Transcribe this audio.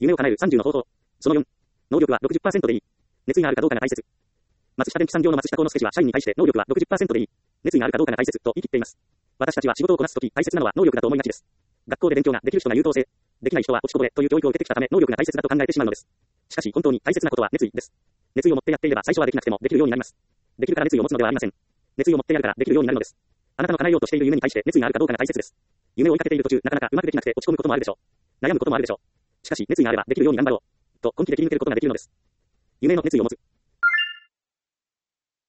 夢を叶える30の方法。その4。能力は 60% でいい。熱意があるかどうかが大切。松下電器産業の松下幸之助氏は社員に対して能力は 60% でいい。熱意があるかどうかが大切と言い切っています。私たちは仕事をこなすとき大切なのは能力だと思いがちです。学校で勉強ができる人が優等生。できない人は落ちこぼれという教育を受けてきたため能力が大切だと考えてしまうのです。しかし本当に大切なことは熱意です。熱意を持ってやっていれば最初はできなくてもできるようになります。できるから熱意を持つのではありません。熱意を持ってやるからできるようになるのです。あなたの叶えようとしている夢に対して熱意があるかどうかが大切です。夢を追いかけている途中、なかなかうまくできなくて落ち込むこともあるでしょう。悩むこともあるでしょう。しかし熱意があればできるように頑張ろう。と根気で切り抜けることができるのです。夢への熱意を持つ。